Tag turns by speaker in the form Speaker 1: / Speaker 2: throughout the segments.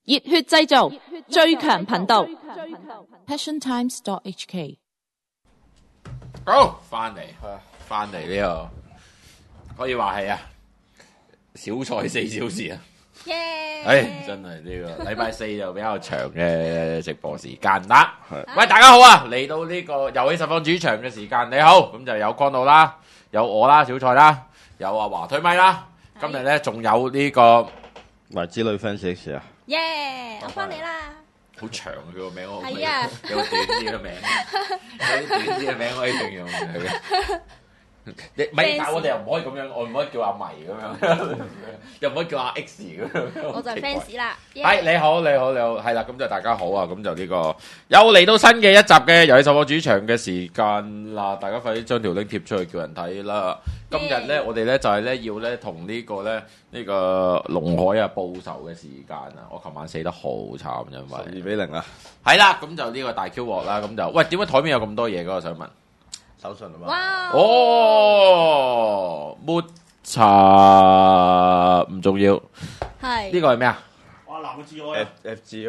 Speaker 1: 熱血製造，最強頻道 ，passiontimes.hk。
Speaker 2: 好，翻嚟呢個可以話係啊，小賽4小時啊！真係呢個禮拜四就比較長嘅直播時間啦。喂，大家好啊！嚟到呢個遊戲實況主場嘅時間，你好，咁就有江道啦，有我啦，小蔡啦，有阿華推咪啦。今日咧仲有呢個
Speaker 3: 咪之類 fans 啊！
Speaker 4: 我翻嚟啦！
Speaker 2: 好長啊佢個名，我
Speaker 4: 係啊，
Speaker 2: 有短啲嘅名，有啲短啲嘅名可以形容佢嘅。你唔係，但係我哋又唔可以咁樣，我唔可以叫阿迷咁樣，又唔可以叫阿 X 咁樣。
Speaker 4: 我就係 fans 啦。
Speaker 2: 係你好，係啦，咁就大家好啊，咁就呢個又嚟到新嘅一集嘅遊戲實況主場嘅時間啦，大家快啲將條 link 貼出去叫人睇啦。今日咧，我哋咧就係咧要咧同呢個咧呢個龍海啊報仇嘅時間啊！我琴晚死得好慘，因為
Speaker 3: 2-0啊，
Speaker 2: 係啦，咁就呢個大 Q 鑊啦，咁就喂點解台面有咁多嘢㗎？我想問。
Speaker 3: 手信啊嘛！
Speaker 4: 哇！
Speaker 2: 哦，抹茶唔重要，
Speaker 4: 係
Speaker 2: 呢個係咩啊？
Speaker 5: 哇！藍嘅至愛
Speaker 3: FGO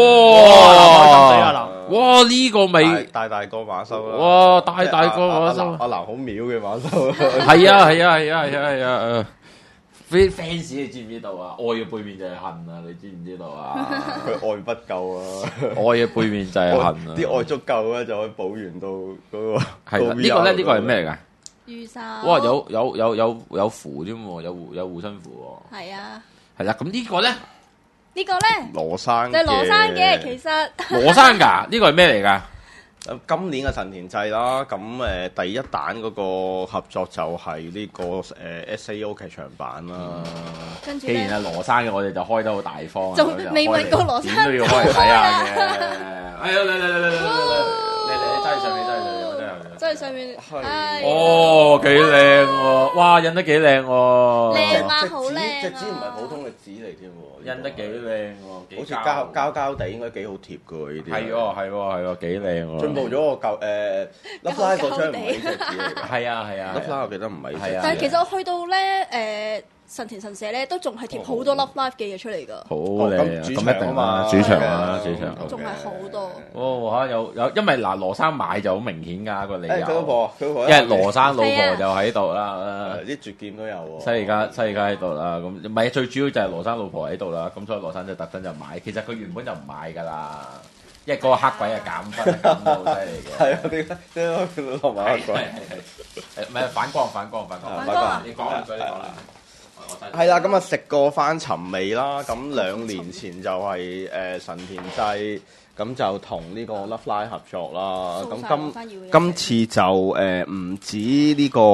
Speaker 2: 哇！呢個咪
Speaker 3: 大個馬修啦！
Speaker 2: 哇！大個馬修，
Speaker 3: 阿藍好秒嘅馬修，
Speaker 2: 係啊！fans 你知唔知道啊？愛嘅背面就係恨啊！你知唔知道啊？
Speaker 3: 佢愛不夠啊！
Speaker 2: 愛嘅背面就係恨啊！
Speaker 3: 啲愛足夠咧，就可以補完到嗰個。
Speaker 2: 係啦，呢個咧，呢個係咩嚟㗎？
Speaker 4: 御手。
Speaker 2: 哇！有符添喎，有護身符喎。
Speaker 4: 係啊。
Speaker 2: 係啦，咁呢個咧？
Speaker 4: 呢個咧？
Speaker 3: 羅生
Speaker 4: 就係羅生嘅，其實。
Speaker 2: 羅生㗎？呢個係咩嚟㗎？
Speaker 3: 今年嘅神田祭啦，咁第一彈嗰個合作就係呢個SAO 劇場版啦。
Speaker 4: 跟住
Speaker 2: 既然係羅生嘅，我哋就開得好大方啊！
Speaker 4: 仲未問過羅生，
Speaker 2: 點都要開嚟睇下嘅。哎呀，嚟，揸住上面，
Speaker 4: 即係上面。
Speaker 2: 哦，幾靚喎！哇，印得幾靚喎！
Speaker 4: 靚嘛，好靚啊！
Speaker 3: 隻紙唔係普通嘅紙嚟添喎，
Speaker 2: 印得幾靚喎！
Speaker 3: 好似膠地應該幾好貼嘅喎，呢啲
Speaker 2: 係喎，幾靚喎！
Speaker 3: 進步咗個舊Love Live 嗰張唔係呢隻紙嚟嘅，
Speaker 2: 係啊
Speaker 3: Love Live 我記得唔係呢隻紙。
Speaker 4: 但係其實我去到咧神田神社咧，都仲係貼好多 Love Live 嘅嘢出嚟㗎。
Speaker 2: 好靚啊！咁一定啊，主場啊，
Speaker 4: 仲係好多。
Speaker 2: 哦嚇，有，因為嗱羅生買就好明顯㗎個理由。
Speaker 3: 佢老婆，
Speaker 2: 因為羅生老婆就喺度啦。
Speaker 3: 啲絕劍都有喎。
Speaker 2: 西爾加喺度啦，咁唔係最主要就係羅生老婆喺度啦，咁所以羅生就特登就買。其實佢原本就唔買㗎啦，因為嗰個黑鬼係減分減到好犀利嘅。
Speaker 3: 係啊，點解落埋黑鬼？
Speaker 2: 係唔係反光？你講兩句，
Speaker 3: 係啦，咁啊食過翻尋味啦。咁2年前就係神田祭，咁就同呢個 Love Live 合作啦。咁今次就唔止呢個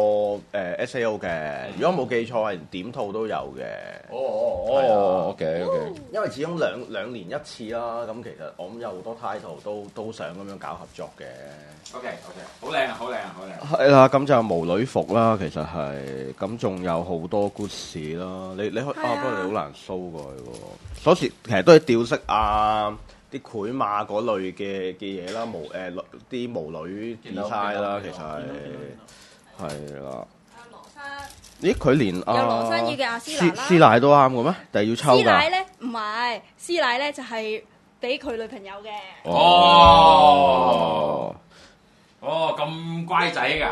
Speaker 3: SAO 嘅，如果冇記錯係點套都有嘅。
Speaker 2: OK。
Speaker 3: 因為始終兩年一次啦，咁其實我諗有好多 title 都想咁樣搞合作嘅。
Speaker 2: OK，好靚啊！
Speaker 3: 係啦，咁就無女服啦，其實係咁，仲有好多故事啦。你不過你好難 show 過去喎。所時其實都係吊飾啊、啲繪馬嗰類嘅嘢啦，啲無女 design 啦，其實係啦。
Speaker 4: 羅生。
Speaker 3: 咦？佢連
Speaker 4: 有羅生要嘅阿斯娜啦。
Speaker 3: 師奶都啱嘅咩？定係要抽㗎？
Speaker 4: 師奶咧唔係，師奶咧就係俾佢女朋友嘅。
Speaker 2: 咁乖仔㗎，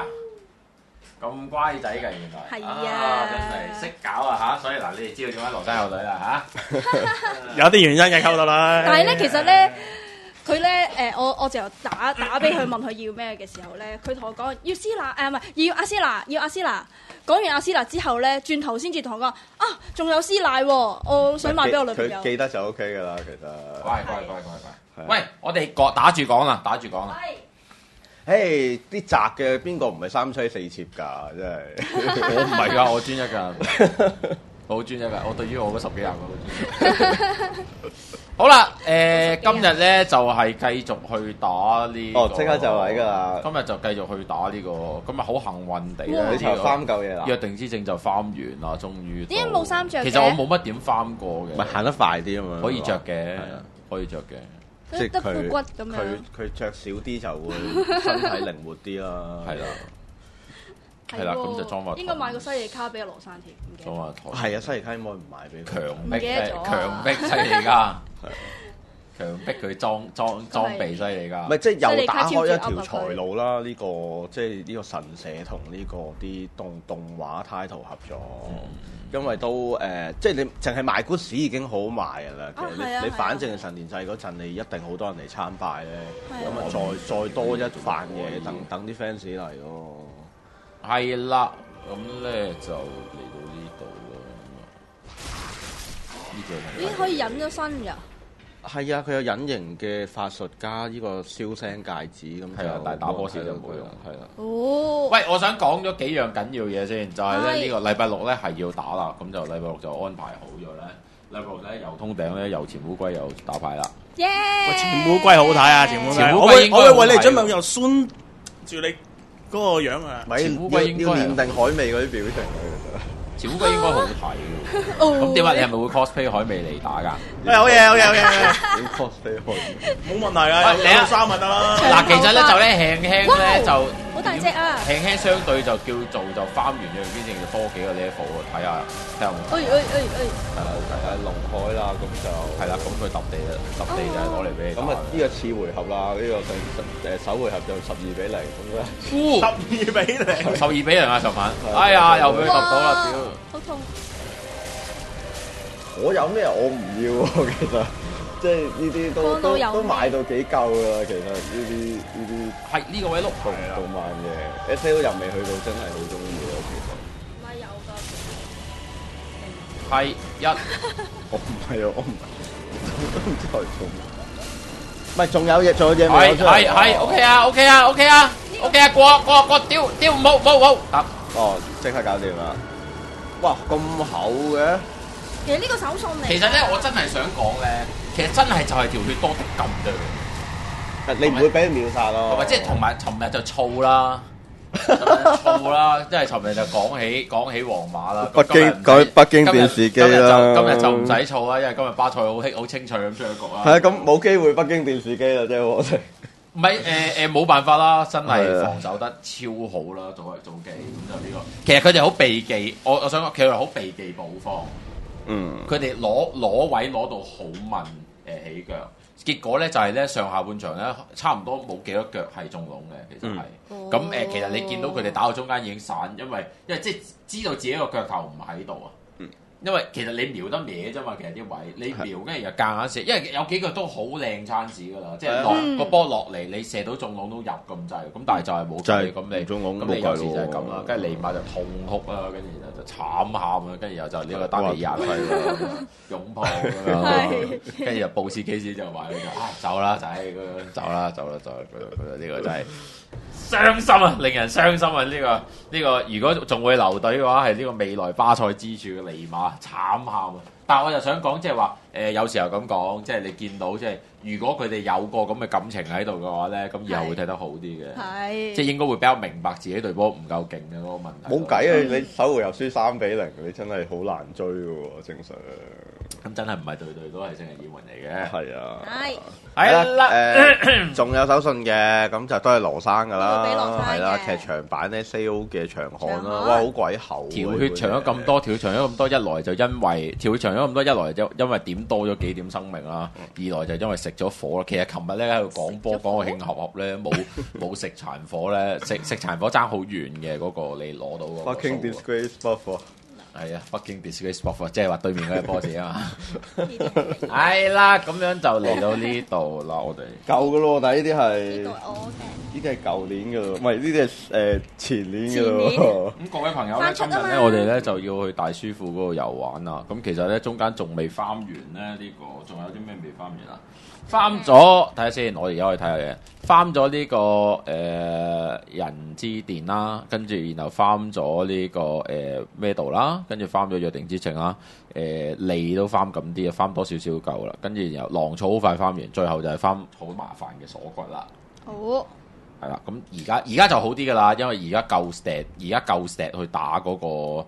Speaker 2: 原來
Speaker 4: 係啊，
Speaker 2: 真係識搞啊嚇！所以嗱，你哋知道點解羅生有女啦嚇？
Speaker 5: 有啲原因嘅溝到啦。
Speaker 4: 但係咧，其實咧，佢咧我就打俾佢問佢要咩嘅時候咧，佢同我講要師奶唔係要阿斯娜，要阿斯娜。講完阿斯娜之後咧，轉頭先至同我講啊，仲有師奶喎，我想買俾我女朋友。
Speaker 3: 佢記得就 OK 㗎啦，其實。
Speaker 2: 乖。喂，我哋打住講啦。
Speaker 3: 嘿，啲宅嘅邊個唔係3妻4妾㗎？真係
Speaker 2: 我唔係㗎，我專一㗎，我好專一㗎。我對於我嗰10幾廿個都專一。好啦，今日咧就係繼續去打呢。
Speaker 3: 即刻就嚟㗎啦！
Speaker 2: 今日就繼續去打呢個，今日好幸運地咧，
Speaker 3: 你就farm夠嘢啦。
Speaker 2: 約定之證就farm完啦，終於。
Speaker 4: 點解冇衫着嘅？
Speaker 2: 其實我冇乜點farm過嘅。
Speaker 3: 唔係行得快啲啊嘛，
Speaker 2: 可以着嘅，可以着嘅。
Speaker 3: 即係
Speaker 4: 得副骨咁樣。
Speaker 3: 佢着少啲就會身體靈活啲啦。
Speaker 2: 係啦。 係啦，咁就裝埋。
Speaker 4: 應該買個西利卡俾阿羅山添，唔記得。
Speaker 2: 裝埋台。
Speaker 3: 係啊，西利卡應該唔買俾佢。
Speaker 2: 強迫西利卡，強迫佢裝備西利卡。
Speaker 3: 唔係即係又打開一條財路啦！呢個即係呢個神社同呢個啲動畫 title 合作。因為都即係你淨係賣 goods 已經好賣㗎啦。其實你反正神殿祭嗰陣，你一定好多人嚟參拜咧。咁啊，再多一番嘢，等啲 fans 嚟咯。
Speaker 2: 係啦，咁咧就嚟到呢度咯。呢個
Speaker 4: 已經可以隱咗身㗎。
Speaker 3: 係啊，佢有隱形嘅法術加呢個燒聲戒指咁。係啊，
Speaker 2: 但係打波時就冇用。係啦。
Speaker 4: 哦。
Speaker 2: 喂，我想講咗幾樣緊要嘢先，就係咧呢個禮拜六咧係要打啦，咁就禮拜六就安排好咗咧。禮拜六咧遊通頂咧遊潛烏龜又打牌啦。
Speaker 4: 耶！
Speaker 5: 喂，潛烏龜好睇啊！潛烏龜，我會為你準備又酸住你嗰個樣啊！
Speaker 3: 咪烏龜應該要練定海味嗰啲表情啊！
Speaker 2: 潛烏龜應該好睇嘅。咁點解你係咪會 cosplay 海味嚟打㗎？
Speaker 5: 喂，好嘢，好嘢，好嘢！
Speaker 3: 你 cosplay 海味
Speaker 5: 冇問題啊！你有衫咪得啦。
Speaker 2: 嗱，其實咧就咧輕輕咧就
Speaker 4: 好大隻啊！
Speaker 2: 輕輕相對就叫做就翻完咗邊淨就多幾個 level 喎，睇下睇下。係啦，
Speaker 3: 龍海啦，咁就
Speaker 2: 係啦，咁佢揼地啦，揼地就係攞嚟俾你。
Speaker 3: 咁啊，呢個次回合啦，呢個首回合就12-0咁咧。
Speaker 2: 12-0啊！尋晚，哎呀，又俾佢揼到啦，屌！
Speaker 4: 好痛！
Speaker 3: 我有咩我唔要喎，其實即係呢啲都買到幾夠㗎啦，其實呢啲
Speaker 2: 係呢個位碌
Speaker 3: 動漫嘅 SL 又未去到真係好中意咯，其實。
Speaker 4: 唔係有㗎。
Speaker 2: 係一，
Speaker 3: 我唔係啊，我唔知佢做咩。唔係，仲有嘢未？
Speaker 2: 係 OK 啊，過屌冇得。
Speaker 3: 哦，即刻搞掂啦！哇，咁厚嘅。
Speaker 4: 其實呢個手信嚟。
Speaker 2: 其實咧，我真係想講咧，其實真係就係條血多的咁啫。
Speaker 3: 你唔會俾佢秒殺咯。
Speaker 2: 同埋即係同埋尋日就燥啦，即係尋日就講起皇馬啦。
Speaker 3: 北京電視機啦。
Speaker 2: 今日就唔使燥啦，因為今日巴塞好清脆咁出咗局啦。
Speaker 3: 係啊，咁冇機會北京電視機啦，即係我哋。
Speaker 2: 唔係冇辦法啦，真係防守得超好啦，早期咁就呢個。其實佢哋好避忌，我想講，佢哋好避忌補方。佢哋攞位攞到好問起腳，結果咧就係咧上下半場咧差唔多冇幾多腳係中籠嘅，其實係。咁其實你見到佢哋打到中間已經散，因為即係知道自己個腳頭唔喺度啊。因為其實你瞄得歪啫嘛，其實啲位你瞄跟住又夾硬射，因為有幾個都好靚餐子㗎啦，即係落個波落嚟，你射到中籠都入咁滯，咁但係就係冇計，咁你中籠咁你有時就係咁啦，跟住尼馬就痛哭啦，跟住就慘喊啊，跟住又就呢個達利亞擁抱咁樣，跟住又布斯基斯就話走啦仔，走啦，呢個真係。傷心啊！令人傷心啊！呢個，如果仲會留隊嘅話，係呢個未來巴塞之柱嘅尼馬慘喊啊！但係我就想講，即係話有時候咁講，即係你見到即係如果佢哋有個咁嘅感情喺度嘅話咧，咁以後會睇得好啲嘅，即係應該會比較明白自己隊波唔夠勁嘅嗰個問題。冇計啊！你首回合輸3-0，你真係好難追嘅喎，正常。咁真係唔係隊隊都係聖日耳門嚟嘅。係啊。係啦。仲有手信嘅，咁就都係羅生㗎啦。係啦，劇場版咧 SAO 嘅長刊啦，哇，好鬼厚。條血長咗咁多，跳長咗咁多，一來就因為跳長咗咁多，一來就因為點多咗幾點生命啦，二來就因為食咗火啦。其實琴日咧喺度講波講個慶合合咧，冇食殘火咧，食殘火爭好遠嘅嗰個你攞到嗰個。Fucking disgrace buff 係啊，北京 disgrace buff 即係話對面嗰隻 boss 啊嘛。係啦，咁樣就嚟到呢度啦，我哋舊嘅咯，但係呢啲係呢啲係舊年嘅咯，唔係呢啲係前年嘅咯。咁各位朋友咧，今日咧我哋咧就要去大書庫嗰度遊玩啦。咁其實咧中間仲未翻完咧，呢個仲有啲咩未翻完啊？翻咗睇下先，我哋而家可以睇下嘅。翻咗呢個人之殿啦，跟住然後翻咗呢個咩度啦，跟住翻咗約定之情啦，利都翻咁啲啊，翻多少少夠啦，跟住然後狼草好快翻完，最後就係翻好麻煩嘅鎖骨啦。好， 係啦，咁而家就好啲噶啦，因為而家夠石去打嗰個，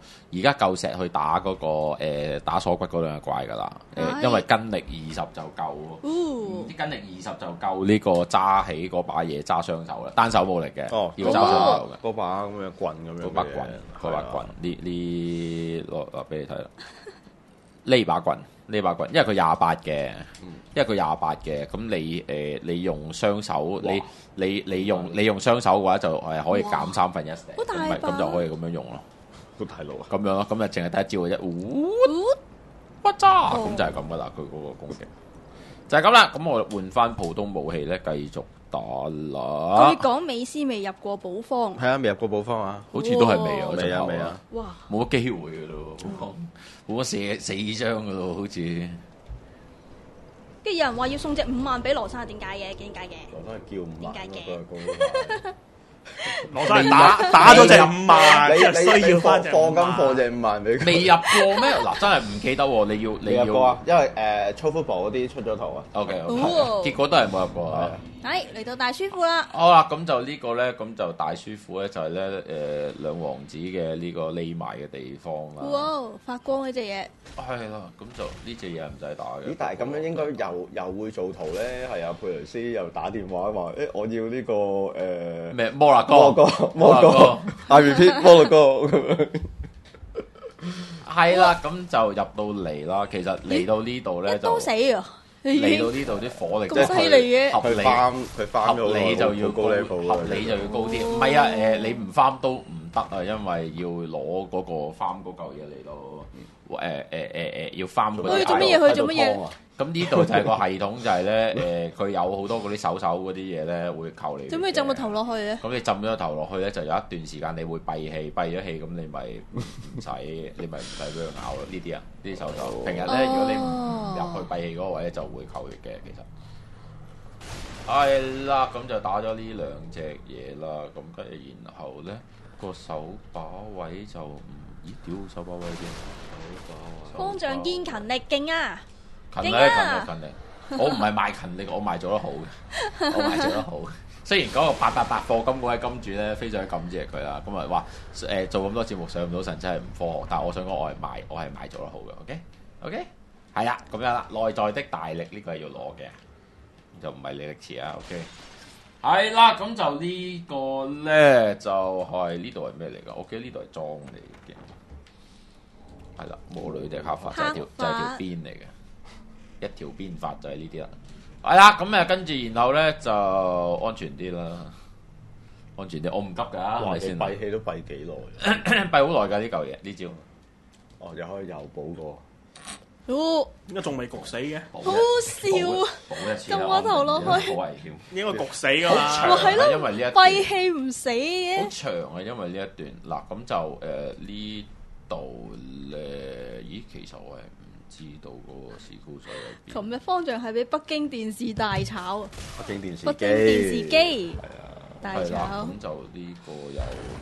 Speaker 2: 打鎖骨嗰兩隻怪噶啦。因為筋力20就夠，啲筋力20就夠呢個揸起嗰把嘢揸雙手啦，單手冇力嘅，要揸雙手嘅。
Speaker 3: 嗰把咁嘅棍咁樣。嗰把棍，
Speaker 2: 呢攞俾你睇啦。呢把棍，因為佢28嘅，咁你用雙手，你用雙手嘅話就係可以減1/3，咁就可以咁樣用咯。
Speaker 3: 好大路啊！
Speaker 2: 咁樣咯，咁就淨係得一招嘅啫。骨渣咁就係咁噶啦，佢嗰個攻擊就係咁啦。咁我換翻普通武器咧，繼續打啦。
Speaker 4: 佢講美斯未入過寶方，
Speaker 3: 係啊，未入過寶方啊，
Speaker 2: 好似都係未啊，
Speaker 3: 未啊。
Speaker 4: 哇！
Speaker 2: 冇乜機會嘅咯，冇乜4張嘅咯，好似。
Speaker 4: 跟住有人話要送隻5萬俾羅生，點解嘅？
Speaker 3: 羅生係叫5萬，
Speaker 4: 點解嘅？
Speaker 5: 羅生打咗隻5萬，你需要放隻5萬俾佢。
Speaker 2: 未入過咩？嗱，真係唔記得喎。你要
Speaker 3: 過啊？因為操福部嗰啲出咗圖啊。
Speaker 2: OK，結果都係冇入過啊。
Speaker 4: 係嚟到大師傅啦。
Speaker 2: 好啦，咁就呢個咧，咁就大師傅咧就係咧兩王子嘅呢個匿埋嘅地方啦。
Speaker 4: 哇！發光呢隻嘢。
Speaker 2: 係啦，咁就呢隻嘢唔使打嘅。
Speaker 3: 咦？但係咁樣應該又會做圖咧，係啊，佩雷斯又打電話話我要呢個
Speaker 2: 咩摩納哥
Speaker 3: I repeat 摩納哥咁樣。
Speaker 2: 係啦，咁就入到嚟啦。其實嚟到呢度咧就
Speaker 4: 都死啊！
Speaker 2: 嚟到呢度啲火力
Speaker 4: 咁犀利嘅，
Speaker 2: 合理就要高 level， 合理就要高啲。唔係啊，你唔翻都唔得啊，因為要攞嗰個翻嗰嚿嘢嚟到要翻嗰個。
Speaker 4: 佢做乜嘢？佢做乜嘢？
Speaker 2: 咁呢度就係個系統，就係咧佢有好多嗰啲手嗰啲嘢咧會扣你。
Speaker 4: 做咩浸個頭落去咧？
Speaker 2: 咁你浸咗頭落去咧，就有一段時間你會閉氣，閉咗氣咁你咪唔使俾佢咬咯。呢啲啲手平日咧，如果你唔入去閉氣嗰個位咧，就會扣血嘅。其實係啦，咁就打咗呢兩隻嘢啦。咁跟住然後咧個手把位就屌手把位先。
Speaker 4: 方丈堅勤力勁啊！
Speaker 2: 勤力，我唔係賣勤力，我賣做得好嘅，雖然嗰個888課金嗰位金主咧，非常之感謝佢啦。咁啊話做咁多節目上唔到神真係唔科學，但係我想講我係賣做得好嘅。OK，係啦，咁樣啦。內在的大力呢個係要攞嘅，就唔係李力持啊。OK，係啦，咁就呢個咧就係呢度係咩嚟㗎？我記得呢度係裝嚟嘅，係啦，魔女隻黑髮就係條邊嚟嘅。一條邊法就係呢啲啦，係啦，咁跟住然後咧就安全啲啦，安全啲，我唔急㗎，係咪先？
Speaker 3: 閉氣都閉幾耐？
Speaker 2: 閉好耐㗎呢嚿嘢，呢招。
Speaker 3: 又可以又補過。
Speaker 5: 應該仲未焗死嘅。
Speaker 4: 好笑，浸我頭落去。
Speaker 2: 好危險。
Speaker 5: 應該焗死㗎嘛。
Speaker 4: 係咯，
Speaker 2: 因為呢一
Speaker 4: 閉氣唔死嘅。
Speaker 2: 好長啊，因為呢一段嗱，咁就呢度咧，咦，其實我係知道嗰個時高水喺邊。
Speaker 4: 琴日方丈係俾北京電視大炒。
Speaker 3: 北京電視
Speaker 4: 機。係
Speaker 2: 啊。
Speaker 4: 大炒。
Speaker 2: 咁就呢個有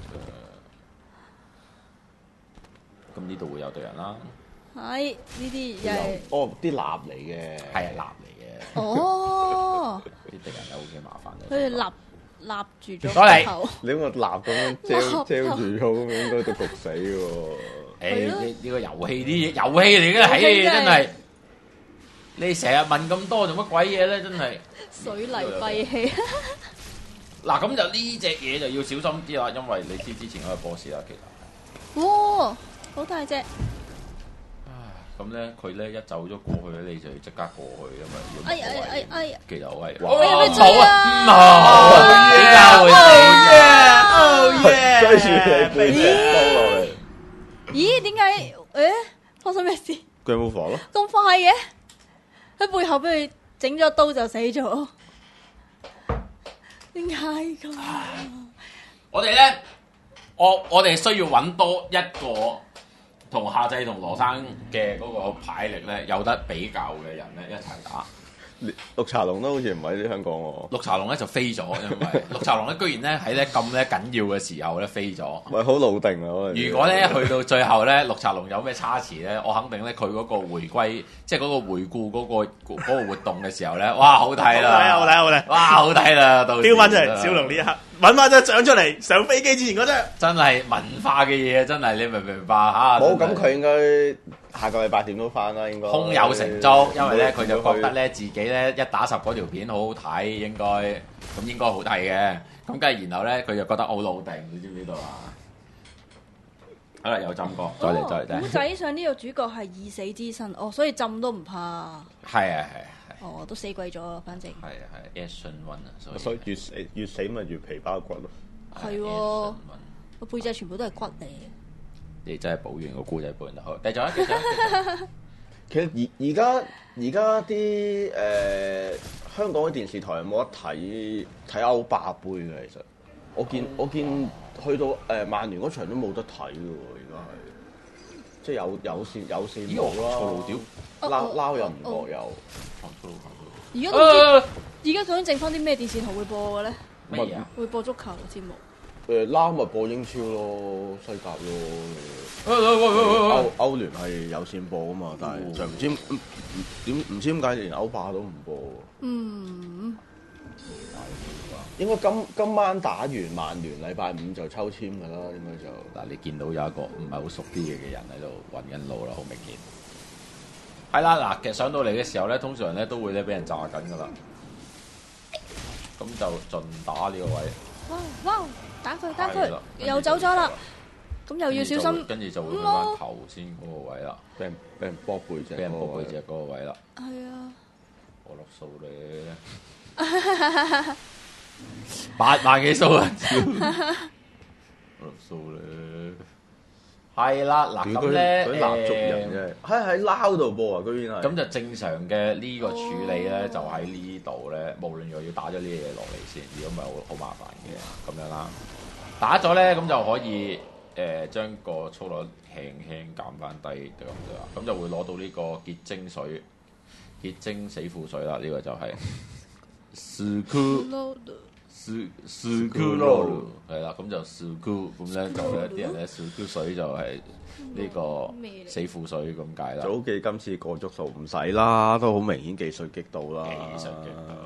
Speaker 2: 咁呢度會有對人啦。
Speaker 4: 係呢啲又係
Speaker 3: 啲蠟嚟嘅。
Speaker 2: 係啊，蠟嚟嘅。
Speaker 4: 哦。
Speaker 2: 啲敵人有幾麻煩嘅。
Speaker 4: 佢哋立住咗個頭。
Speaker 3: 你個蠟咁樣遮住咗，咁樣應該都焗死嘅喎。
Speaker 2: 呢個遊戲啲遊戲嚟嘅，係真係你成日問咁多做乜鬼嘢咧？真係
Speaker 4: 水泥閉氣。
Speaker 2: 嗱，咁就呢隻嘢就要小心啲啦，因為你知之前嗰個 boss 啦，其實
Speaker 4: 哇，好大隻。
Speaker 2: 咁咧佢咧一走咗過去咧，你就要即刻過去，因為
Speaker 4: 哎呀，
Speaker 2: 其實好危險。
Speaker 4: 好
Speaker 2: 啊，點解會
Speaker 3: 追住你背脊兜落嚟？
Speaker 4: 咦？點解？發生咩事？
Speaker 3: 佢冇防咯。
Speaker 4: 咁快嘅？喺背後俾佢整咗刀就死咗。點解咁？
Speaker 2: 我哋咧，我哋需要揾多一個同夏祭同羅生嘅嗰個牌力咧有得比較嘅人咧一齊打。
Speaker 3: 綠茶龍都好似唔喺香港喎。
Speaker 2: 綠茶龍咧就飛咗，因為綠茶龍咧居然咧喺咧咁咧緊要嘅時候咧飛咗。
Speaker 3: 喂，好老定啊！
Speaker 2: 如果咧去到最後咧，綠茶龍有咩差池咧，我肯定咧佢嗰個回歸，即係嗰個回顧嗰個活動嘅時候咧，哇，好睇啦！
Speaker 5: 好睇，
Speaker 2: 哇，好睇啦！到
Speaker 5: 標翻出嚟，小龍呢一刻揾翻張相出嚟，上飛機之前嗰張，
Speaker 2: 真係文化嘅嘢，真係你明唔明白嚇？
Speaker 3: 冇咁佢應該下個禮拜點都翻啦，應該
Speaker 2: 胸有成竹，因為咧佢就覺得咧自己咧一打十嗰條片好好睇，應該好睇嘅。咁跟住然後咧佢就覺得好老定，你知唔知道啊？好啦，有浸過，再嚟。
Speaker 4: 古仔上呢個主角係已死之身，所以浸都唔怕。
Speaker 2: 係。
Speaker 4: 都死鬼咗，反正。
Speaker 2: 係 Action One 啊，
Speaker 3: 所以越死咪越皮包骨咯。
Speaker 4: 係喎，個背脊全部都係骨嚟。
Speaker 2: 你真係補完個故仔補完就好，繼續啊！
Speaker 3: 其實而家啲香港嘅電視台有冇得睇歐霸杯嘅？其實我見去到曼聯嗰場都冇得睇嘅喎，而家係即係有線冇啦，
Speaker 2: 錯路屌
Speaker 3: 撈又唔覺有。
Speaker 4: 而家究竟剩翻啲咩電視台會播嘅咧？
Speaker 2: 乜嘢啊？
Speaker 4: 會播足球節目。
Speaker 3: 撈咪播英超咯，西甲咯。歐聯係有線播啊嘛，但係就唔知點解連歐霸都唔播。應該今晚打完曼聯，禮拜五就抽籤㗎啦，應該就。
Speaker 2: 嗱，你見到有一個唔係好熟啲嘅人喺度揾緊路啦，好明顯。係啦，嗱，其實上到嚟嘅時候咧，通常咧都會咧俾人炸緊㗎啦。咁就盡打呢個位。
Speaker 4: 哇！打佢，又走咗啦。咁又要小心。
Speaker 2: 跟住就會去翻頭先嗰個位啦，
Speaker 3: 俾人波背脊
Speaker 2: 嗰個位啦。
Speaker 4: 係啊。
Speaker 2: 我落數你8萬幾數啊！我落數你係啦，嗱咁咧
Speaker 3: 佢蠟燭人啫，喺撈度播啊，居然係。
Speaker 2: 咁就正常嘅呢個處理咧，就喺呢度咧，無論又要打咗呢啲嘢落嚟先，如果唔係好麻煩嘅咁樣啦。打咗咧，咁就可以將個粗率輕輕減翻低就咁啫啦。咁就會攞到呢個結晶水、結晶死符水啦。呢個就係 Suku 係啦，咁就 Suku 咁咧就咧啲人咧 Suku 水就係呢個死符水咁解啦。
Speaker 3: 早記今次過足數唔使啦，都好明顯技術激到啦。
Speaker 2: 技術激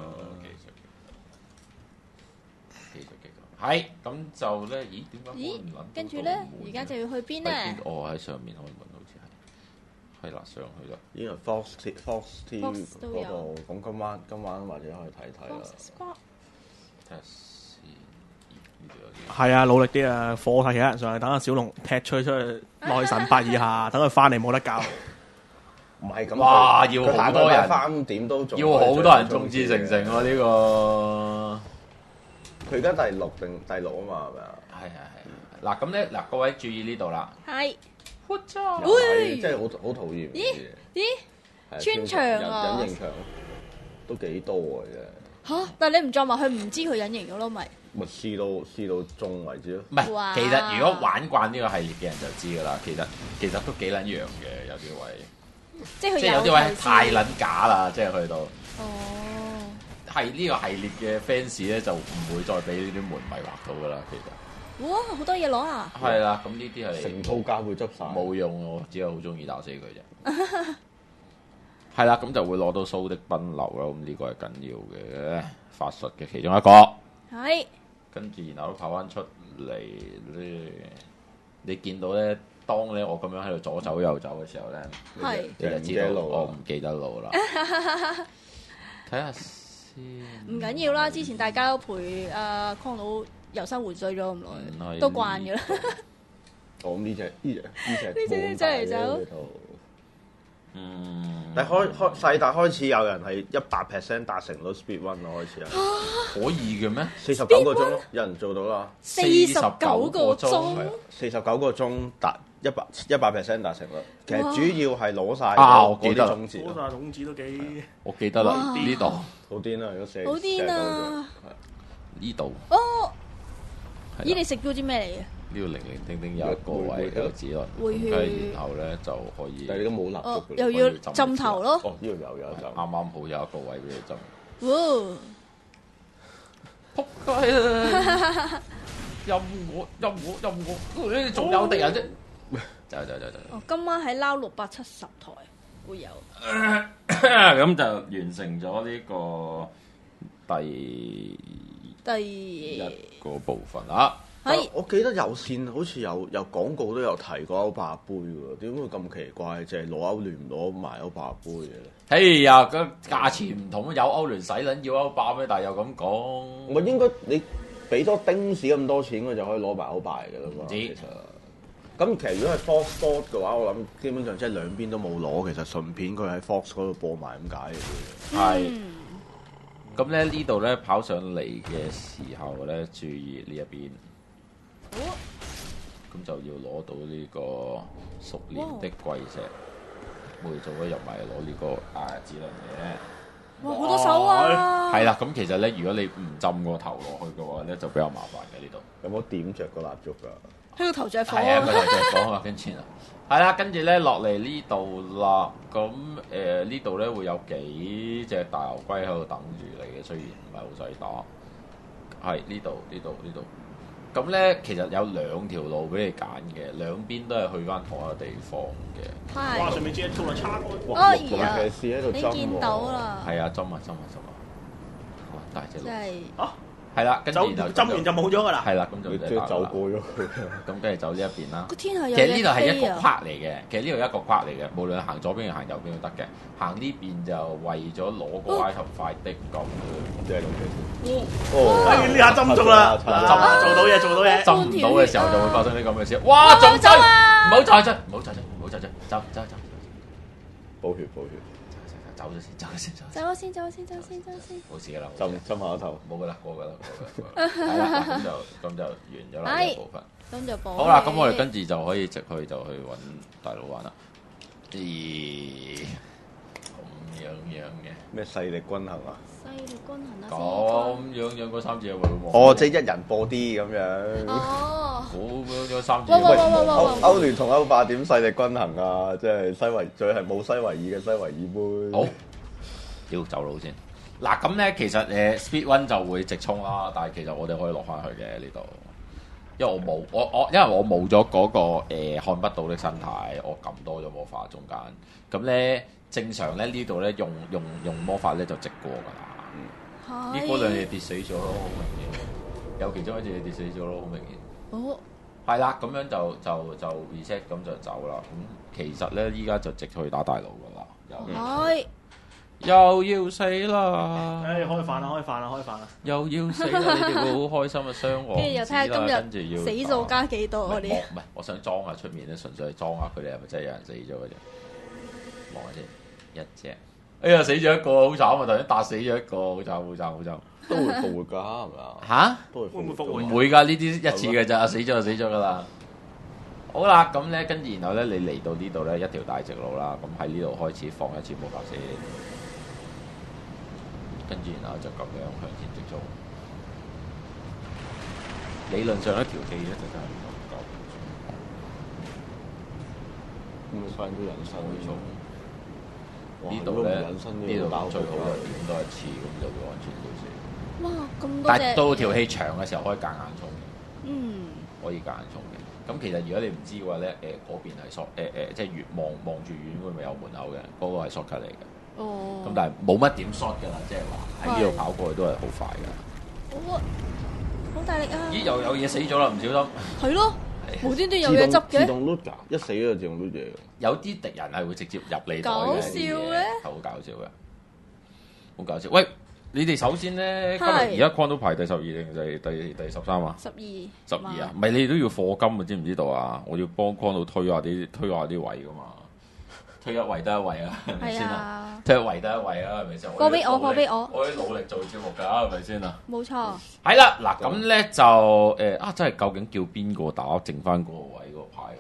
Speaker 2: 到，係咁就咧，咦？點解我唔諗？
Speaker 4: 跟住咧，而家就要去邊咧？
Speaker 2: 我喺上面可以揾，好似係啦，上去啦。
Speaker 3: 應該 Fox TV 嗰度，咁今晚或者可以睇睇啦。
Speaker 5: 係啊，努力啲啊！課太其他人上去，等阿小龍踢出去內神八以下，等佢翻嚟冇得教。
Speaker 3: 唔係咁，
Speaker 2: 哇！要好多人
Speaker 3: 翻點都做，
Speaker 2: 要好多人眾志成城喎呢個。
Speaker 3: 佢而家第六啊嘛，係咪啊？
Speaker 2: 係。嗱咁咧，嗱各位注意呢度啦。
Speaker 4: 係。
Speaker 3: 即係好討厭。
Speaker 4: 咦？穿牆啊！
Speaker 3: 隱形牆都幾多嘅啫。
Speaker 4: 嚇！但係你唔撞埋去，唔知佢隱形咗咯，咪
Speaker 3: 試到中為止咯。
Speaker 2: 唔係，其實如果玩慣呢個系列嘅人就知㗎啦。其實都幾撚樣嘅，有啲位。
Speaker 4: 即係
Speaker 2: 有啲位太撚假啦，即係去到。
Speaker 4: 哦。
Speaker 2: 係呢個系列嘅 fans 咧，就唔會再俾呢啲門迷畫到㗎啦。其實。
Speaker 4: 哇！好多嘢攞啊！
Speaker 2: 係啦，咁呢啲係
Speaker 3: 成套架會執晒，
Speaker 2: 冇用，我只係好中意打死佢啫。係啦，咁就會攞到蘇的奔流啦。咁呢個係緊要嘅法術嘅其中一個。
Speaker 4: 係。跟
Speaker 2: 住然後都跑翻出嚟咧，你見到咧，當咧我咁樣喺度左走右走嘅時候咧，你就知道我唔記得路啦。睇下先。
Speaker 4: 唔緊要啦，之前大家都陪阿康佬遊山回水咗咁耐，都慣嘅啦。
Speaker 3: 我呢隻
Speaker 4: 真係走。
Speaker 3: 但細達開始有人係100%達成到 speed run 咯，開始啊！
Speaker 2: 可以嘅咩
Speaker 3: ？49個鐘，有人做到啦。
Speaker 4: 49個鐘
Speaker 3: ，49個鐘達100% 達成啦。其實主要係攞晒
Speaker 2: 我記得
Speaker 5: 攞晒種子都幾，
Speaker 2: 我記得啦呢度
Speaker 3: 好癲啦！如果
Speaker 4: 好癲啊！
Speaker 2: 呢度
Speaker 4: 哦，咦？你食咗啲咩嚟嘅？
Speaker 2: 呢個零零丁丁有一個位有指輪，
Speaker 4: 會血
Speaker 2: 然後咧就可以。
Speaker 3: 但係你都冇蠟燭嘅，
Speaker 4: 又要浸頭咯。
Speaker 3: 哦，呢度有一浸，
Speaker 2: 啱啱好有一個位俾你浸。
Speaker 4: 哇！
Speaker 2: 仆街啦！任我，仲有敵人啫！走。
Speaker 4: 哦，今晚喺撈670台會有。
Speaker 2: 咁就完成咗呢個第一個部分啊！
Speaker 4: 係，
Speaker 3: 我記得有線好似有廣告都有提過歐霸杯喎，點會咁奇怪？淨係攞歐聯唔攞埋歐霸杯嘅咧？
Speaker 2: 哎呀，個價錢唔同，有歐聯使撚要歐霸咩？但係又咁講，
Speaker 3: 我應該你俾多丁士咁多錢，佢就可以攞埋歐霸嘅啦嘛。
Speaker 2: 知
Speaker 3: 其實咁其實如果係 Fox Sport 嘅話，我諗基本上即係兩邊都冇攞，其實順便佢喺 Fox 嗰度播埋咁解嘅。
Speaker 2: 係。咁咧呢度咧跑上嚟嘅時候咧，注意呢一邊。咁就要攞到呢個熟練的貴石，每做咗入埋攞呢個指輪嘅。
Speaker 4: 哇，好多手啊！
Speaker 2: 係啦，咁其實咧，如果你唔浸個頭落去嘅話咧，就比較麻煩嘅呢度。
Speaker 3: 有冇點着個蠟燭㗎？
Speaker 4: 喺個頭着火
Speaker 2: 係啊，個頭着火啊，跟住啊，係啦，跟住咧落嚟呢度啦。咁呢度咧會有幾隻大牛龜喺度等住你嘅，雖然唔係好使打。係呢度。咁咧，其實有兩條路俾你揀嘅，兩邊都係去翻同一個地方嘅。
Speaker 4: 係。
Speaker 5: 哇！上面隻跳來叉開。
Speaker 4: 哎
Speaker 3: 龍騎士喺度
Speaker 4: 你
Speaker 3: 針
Speaker 4: 見到啦？
Speaker 2: 係啊，針啊！哇，大隻佬。
Speaker 4: 即係。
Speaker 2: 係啦，跟住然後
Speaker 5: 針完就冇咗㗎啦。
Speaker 2: 係啦，咁就
Speaker 3: 即係走過咗佢。
Speaker 2: 咁跟住走呢一邊啦。
Speaker 4: 個天係有
Speaker 2: 其實呢度係一個
Speaker 4: 嘢飛啊！
Speaker 2: 框嚟嘅，其實呢度一個框嚟嘅，無論行左邊定行右邊都得嘅。行呢邊就為咗攞個埃及快的咁。
Speaker 3: 即係龍騎士。
Speaker 5: 哎，呢下針中啦！做到嘢。
Speaker 2: 針唔到嘅時候就會發生啲咁嘅事。哇！仲追，唔好再追，走。
Speaker 3: 補血。
Speaker 2: 走咗先。
Speaker 4: 走先。
Speaker 2: 冇事㗎啦，
Speaker 3: 針下頭。
Speaker 2: 冇㗎啦，過㗎啦。係啦，咁就完咗啦呢部分。
Speaker 4: 咁就補。
Speaker 2: 好啦，咁我哋跟住就可以直去就去揾大佬玩啦。咦，咁樣嘅
Speaker 3: 咩勢力均衡啊？
Speaker 4: 勢力均衡啊！
Speaker 2: 咁樣嗰三隻會望。
Speaker 3: 哦，即係一人播啲咁樣。
Speaker 4: 哦。
Speaker 2: 好樣三隻。
Speaker 3: 歐聯同歐霸點勢力均衡啊？即係西維，最係冇西維爾嘅西維爾杯。
Speaker 2: 好，要走佬先。嗱，咁咧其實Speed One 就會直衝啦，但係其實我哋可以落翻去嘅呢度，因為我冇咗嗰個看不到的身體，我撳多咗魔法中間。咁咧正常咧呢度咧用魔法咧就直過㗎啦。呢嗰兩隻跌死咗咯，好明顯。有其中一隻跌死咗咯，好明顯。
Speaker 4: 哦。係
Speaker 2: 啦，咁樣就 reset 咁就走啦。咁其實咧依家就直去打大佬㗎啦。又要死啦！
Speaker 5: 開飯啦！
Speaker 2: 又要死啦！你哋會好開心啊，雙王。
Speaker 4: 跟住又睇下今日死數加幾多嗰啲。
Speaker 2: 唔係，我想裝下出面咧，純粹係裝下佢哋係咪真係有人死咗嘅啫？望下先，一隻。哎呀，死咗一個，好慘啊！頭先打死咗一個，好慘。
Speaker 3: 都會復活㗎，係咪啊？
Speaker 2: 嚇？
Speaker 3: 都會復活。
Speaker 2: 唔會㗎，呢啲一次嘅咋，死咗就死咗㗎啦。好啦，咁咧跟住然後咧，你嚟到呢度咧，一條大直路啦，咁喺呢度開始放一次魔法先。跟住然後就咁樣向前直衝。理論上一條氣咧就真係唔夠。
Speaker 3: 咁翻啲人生去衝。
Speaker 2: 呢度咧，呢度最好就點多一次，咁就會安全少少。
Speaker 4: 哇！咁多隻。
Speaker 2: 但係到條氣長嘅時候，可以夾硬衝嘅。
Speaker 4: 嗯。
Speaker 2: 可以夾硬衝嘅。咁其實如果你唔知嘅話咧，嗰邊係即係越望住遠會咪有門口嘅，嗰個係 shortcut 嚟嘅。
Speaker 4: 哦。
Speaker 2: 咁但係冇乜點 short 㗎啦，即係話喺呢度跑過去都係好快㗎。
Speaker 4: 好大力啊！
Speaker 2: 咦，又有嘢死咗啦，唔小心。
Speaker 4: 係咯。無端端有嘢執嘅。
Speaker 3: 自動 loot 㗎，一死就自動 loot 嘢。
Speaker 2: 有啲敵人係會直接入你袋嘅。
Speaker 4: 搞笑咧！
Speaker 2: 係好搞笑嘅，好搞笑。喂，你哋首先咧，今日而家 con 都排第12定第13啊？12啊，唔係你都要課金啊？知唔知道啊？我要幫 con 到推下啲位噶嘛，推一位得一位啊，係咪先啊？推一位得一位啊，係咪先？
Speaker 4: 過俾我，
Speaker 2: 我啲努力做節目㗎，係咪先啊？
Speaker 4: 冇錯。
Speaker 2: 係啦，嗱咁咧就真係究竟叫邊個打剩翻嗰個位嗰個牌好咧？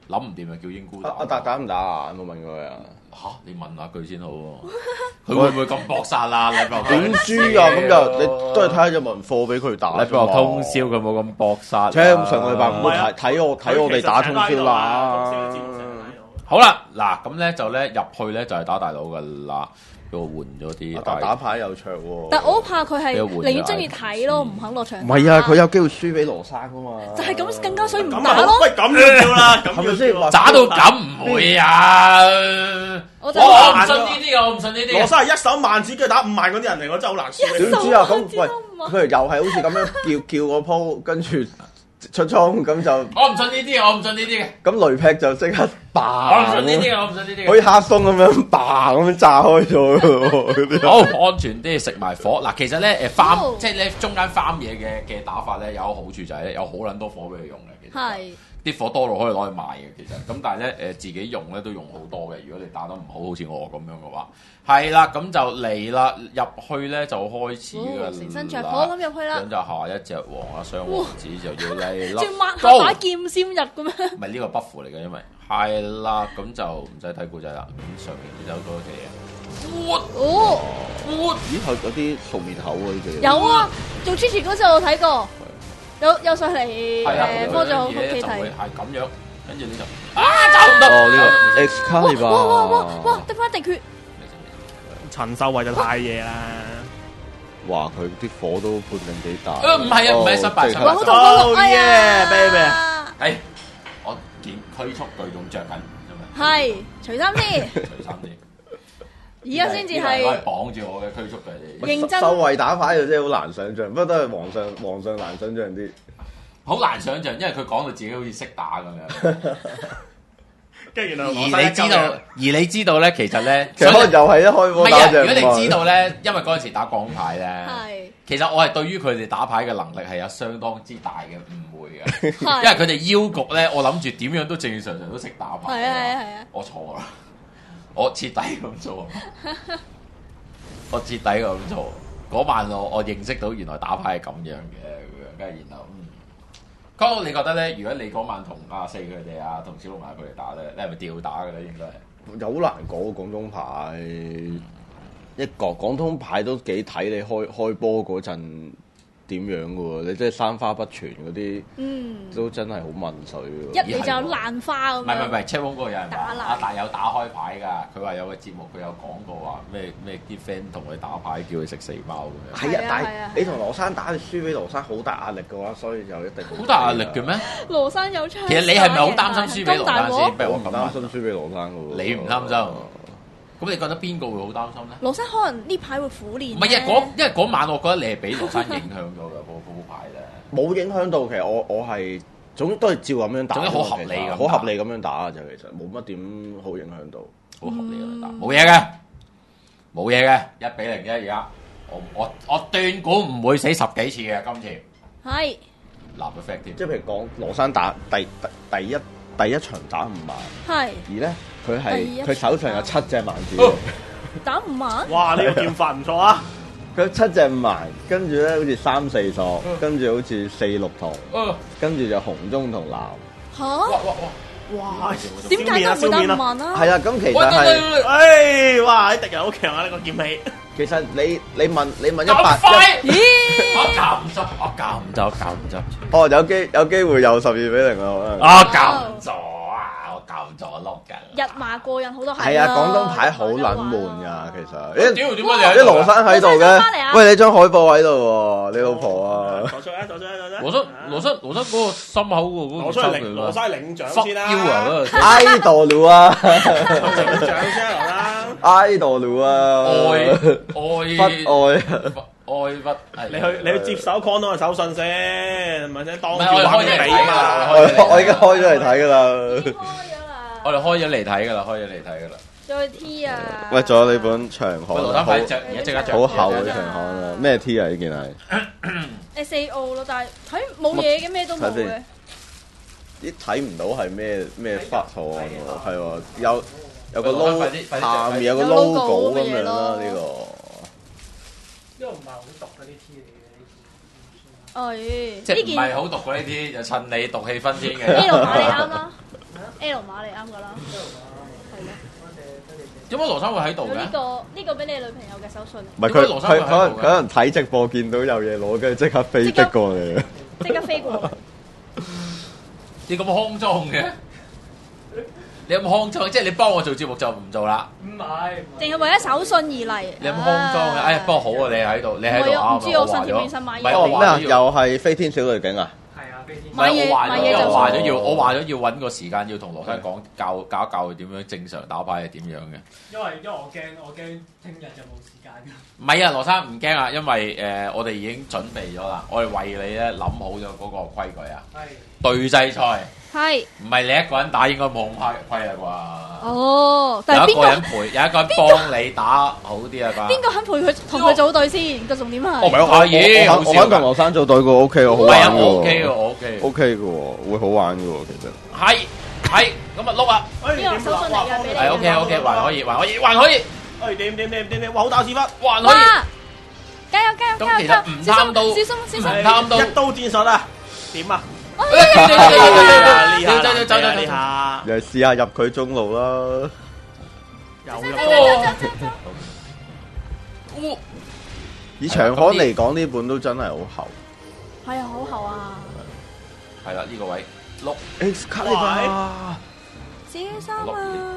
Speaker 2: 諗唔掂咪叫英姑打。
Speaker 3: 打唔打啊？有冇問過佢啊？
Speaker 2: 嚇！你問下佢先好喎，佢會唔會咁搏殺啊？禮拜
Speaker 3: 點知啊？咁就你都係睇下有冇人貨俾佢打。
Speaker 2: 禮拜六通宵佢冇咁搏殺。
Speaker 3: 即係上個禮拜五睇我哋打通宵啦。
Speaker 2: 好啦，嗱咁咧就咧入去咧就係打大佬噶啦。俾我換咗啲
Speaker 3: 打牌有場喎，
Speaker 4: 但我怕佢係寧願中意睇咯，唔肯落場。
Speaker 3: 唔係啊，佢有機會輸俾羅生噶嘛。
Speaker 4: 就係咁，更加所以唔打咯。
Speaker 5: 喂，咁要啦，
Speaker 3: 係咪先？
Speaker 2: 打到咁唔會啊！我唔信呢啲啊，我唔信呢啲。
Speaker 5: 羅生係一手萬子，跟住打5萬嗰啲人嚟，我真係好難輸。
Speaker 3: 點知啊？咁喂，佢又係好似咁樣叫個鋪，跟住出倉咁就。
Speaker 2: 我唔信呢啲，我唔信呢啲嘅。
Speaker 3: 咁雷劈就即刻爆。
Speaker 2: 我唔信呢啲嘅，我唔信呢啲嘅。
Speaker 3: 好似黑松咁樣爆咁樣炸開咗。
Speaker 2: 好安全啲，食埋火。嗱，其實咧farm 即係咧中間farm嘢嘅打法咧有好處就係咧有好撚多火俾佢用嘅。其實係啲火多到可以攞去賣嘅。其實咁但係咧自己用咧都用好多嘅。如果你打得唔好，好似我咁樣嘅話，係啦，咁就嚟啦，入去咧就開始㗎啦。
Speaker 4: 成身着火咁入去啦。
Speaker 2: 咁就下一隻王啊，雙王子就要嚟啦。
Speaker 4: 仲抹下把劍先入咁樣。
Speaker 2: 唔係呢個不符嚟嘅，因為係啦，咁就唔使睇故仔啦。咁上面有多嘅嘢。咦？
Speaker 3: 有啲熟面口喎呢隻。
Speaker 4: 有啊，做 Gigi 嗰陣我睇過。有上嚟科咗屋企睇。
Speaker 2: 係咁樣，跟住你就走唔得。
Speaker 3: 哦，呢個 Excalibur。
Speaker 4: 哇！得翻一滴血。
Speaker 5: 陳秀慧就太嘢啦。
Speaker 3: 哇！佢啲火都判定幾大。
Speaker 2: 唔係啊，唔係失敗。
Speaker 4: 好痛好痛
Speaker 5: ，baby。
Speaker 2: 我見驅速巨仲着緊，
Speaker 4: 係除衫先。
Speaker 2: 除衫先。
Speaker 4: 而家先至係
Speaker 2: 綁住我嘅驅速嘅。
Speaker 4: 認真。
Speaker 3: 秀慧打牌就真係好難想像，不過都係皇上難想像啲。
Speaker 2: 好難想像，因為佢講到自己好似識打咁樣。
Speaker 5: 跟住
Speaker 2: 而你知道咧，其實咧，
Speaker 3: 其實可能又係一開波打仗。
Speaker 2: 如果你知道咧，因為嗰陣時打港牌咧，其實我係對於佢哋打牌嘅能力係有相當之大嘅誤會嘅，因為佢哋腰局咧，我諗住點樣都正常都識打牌。係啊！我錯啦，我徹底咁做，我徹底咁做。嗰晚我認識到原來打牌係咁樣嘅，跟住然後哥，你覺得咧？如果你嗰晚同阿四佢哋啊，同小龍牙佢哋打咧，你係咪吊打嘅咧？應該係
Speaker 3: 有好難講廣東牌，一個廣東牌都幾睇你開波嗰陣點樣嘅喎？你即係三花不全嗰啲，都真係好問水喎。
Speaker 4: 一嚟就有爛花咁。
Speaker 2: 唔係 check 嗰個有人話阿大有打開牌㗎，佢話有個節目佢有講過話咩啲 friend 同佢打牌叫佢食4包咁樣。
Speaker 3: 係啊，但係你同羅生打，你輸俾羅生好大壓力嘅話，所以就一定
Speaker 2: 好大壓力嘅咩？
Speaker 4: 羅生有槍。
Speaker 2: 其實你係咪好擔心輸俾羅生先？
Speaker 3: 我唔擔心輸俾羅生嘅喎。
Speaker 2: 你唔擔心？咁你覺得邊個會好擔心咧？
Speaker 4: 羅生可能呢排會苦練。
Speaker 2: 唔係因為嗰晚我覺得你係俾羅生影響咗嘅嗰牌咧。
Speaker 3: 冇影響到，其實我係總都係照咁樣打，
Speaker 2: 總之好合理咁，
Speaker 3: 好合理咁樣打嘅啫。其實冇乜點好影響到，
Speaker 2: 好合理咁樣打，冇嘢嘅，冇嘢嘅，1-0啫。而家我斷估唔會死10幾次嘅今次。係立個 fact 添，
Speaker 3: 即係譬如講羅生打第一場打5萬，係而咧佢手上有7隻萬字，
Speaker 4: 打5萬。
Speaker 5: 哇！呢個劍法唔錯啊！
Speaker 3: 佢7隻5萬，跟住咧好似3-4索，跟住好似4-6銅，跟住就紅中同藍。
Speaker 4: 嚇！
Speaker 5: 哇！
Speaker 4: 點解都唔會打5萬啊？
Speaker 3: 係啊，咁其實
Speaker 5: 係，哇！啲敵人好強啊！呢個劍氣。
Speaker 3: 其實你問100，
Speaker 4: 咦？
Speaker 2: 我教唔執。
Speaker 3: 哦，有機會有12-0啊！
Speaker 2: 我教唔咗啊！我教唔咗碌緊。
Speaker 4: 日馬過癮好多
Speaker 3: 係啊，廣東牌好撚悶㗎，其實。
Speaker 2: 屌點解你
Speaker 3: 啲羅生喺度嘅？喂，你張海報喺度喎，你老婆啊！
Speaker 5: 攞出嚟！
Speaker 2: 羅生嗰個心口喎，嗰個
Speaker 5: 攞晒領獎先啦
Speaker 3: ！idol 啊！
Speaker 5: 領獎先啦
Speaker 3: ！idol 啊！
Speaker 2: 愛不
Speaker 5: 你去接手 Con 嘅手信先，唔係先當住
Speaker 2: 玩
Speaker 5: 嘅你嘛！
Speaker 3: 我已經開咗嚟睇㗎啦。
Speaker 2: 我哋開咗嚟睇㗎啦。
Speaker 4: 再 T 啊！
Speaker 3: 喂，仲有你本長刊，
Speaker 2: 羅生快著，而家即刻著。
Speaker 3: 好厚嘅長刊啊！咩 T 啊？呢件係
Speaker 4: SAO 咯，但係睇冇嘢嘅，咩都冇嘅。
Speaker 3: 啲睇唔到係咩發錯案喎？係喎，有個 logo，下面有個 logo 咁樣啦，呢個。
Speaker 6: 呢個唔係好毒嗰啲 T 嚟嘅。
Speaker 4: 哦，
Speaker 2: 即係唔係好毒嗰啲 T，就趁你毒氣氛先嘅。
Speaker 4: 呢度買你啱啦。 L 碼你啱噶啦，係咯。
Speaker 2: 點解羅生會喺度嘅？
Speaker 4: 呢個俾你女朋友嘅手信。
Speaker 3: 唔係佢可能睇直播見到有嘢攞，跟住即刻飛的過嚟。
Speaker 4: 即刻飛過嚟。
Speaker 2: 你咁骯髒嘅？你有冇骯髒？即係你幫我做節目就唔做啦？
Speaker 6: 唔係，
Speaker 4: 淨係為咗手信而嚟。
Speaker 2: 你有冇骯髒嘅？哎，不過好啊，你喺度，你喺度啱。
Speaker 4: 唔知我身貼面身買嘢。
Speaker 3: 咩啊？又係飛天小女警啊？
Speaker 4: 買嘢就
Speaker 2: 話咗要，我話咗要揾個時間要同羅生講教一教佢點樣正常打牌係點樣嘅。
Speaker 6: 因為我驚聽日就冇時間㗎。
Speaker 2: 唔係啊，羅生唔驚啊，因為我哋已經準備咗啦，我哋為你咧諗好咗嗰個規矩啊。係。對制賽。係。唔係你一個人打應該冇咁規啦啩？哦，但係有一個人陪，有一個人幫你打好啲啊啩？
Speaker 4: 邊個肯陪佢同佢組隊先？個重點係。
Speaker 2: 我肯同
Speaker 3: 羅生組隊個 OK 喎，好玩喎。
Speaker 2: 我 OK 嘅，我
Speaker 3: OK 嘅喎，會好玩嘅喎，其實。
Speaker 2: 係，咁啊碌啊！
Speaker 4: 呢個手信嚟㗎，俾你。
Speaker 2: 係 OK， 還可以。
Speaker 5: 點，哇好大屎忽，
Speaker 2: 還可以。
Speaker 4: 加油！
Speaker 2: 咁其實唔貪到，小心，唔貪到
Speaker 5: 一刀戰術啊！點啊？走呢下，
Speaker 3: 又試下入佢中路啦。以長康嚟講，呢本都真係好厚。
Speaker 4: 係啊，好厚啊！
Speaker 2: 係啦，呢個位碌
Speaker 3: Excalibur，
Speaker 4: 小心啊！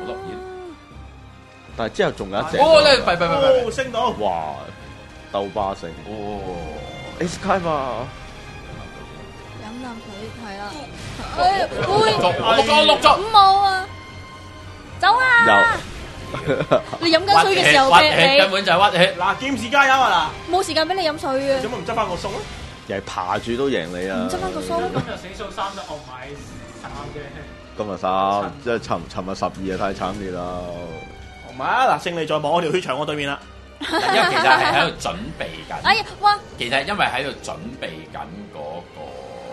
Speaker 3: 但係之後仲有一隻。
Speaker 2: 哦，
Speaker 5: 升到！
Speaker 3: 哇，鬥霸勝。哦 Excalibur。
Speaker 4: 飲啖水，係啦。
Speaker 2: 六足，
Speaker 4: 五冇啊！走啊！你飲緊水嘅時候嘅你，
Speaker 2: 根本就係屈氣。
Speaker 5: 嗱，劍士加油啊嗱！
Speaker 4: 冇時間俾你飲水嘅。
Speaker 5: 做乜唔執翻個數啊？
Speaker 3: 又係爬住都贏你啊！
Speaker 4: 唔執翻個數。
Speaker 6: 今日死數30，我買3嘅。
Speaker 3: 今日3，即係尋日12啊，太慘烈啦！
Speaker 5: 唔係啊，嗱，勝利在望，我條血場我對面啦。
Speaker 2: 因為其實係喺度準備緊。
Speaker 4: 哎呀，哇！
Speaker 2: 其實因為喺度準備緊嗰個。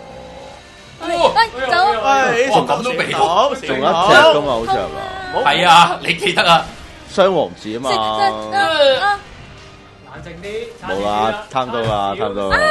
Speaker 4: 走！
Speaker 2: 咁都未到，
Speaker 3: 仲有一隻噶嘛，好似係嘛？
Speaker 2: 係啊，你記得啊？
Speaker 3: 雙王子啊嘛。
Speaker 6: 冷靜啲。
Speaker 3: 冇啦，差唔多啦。都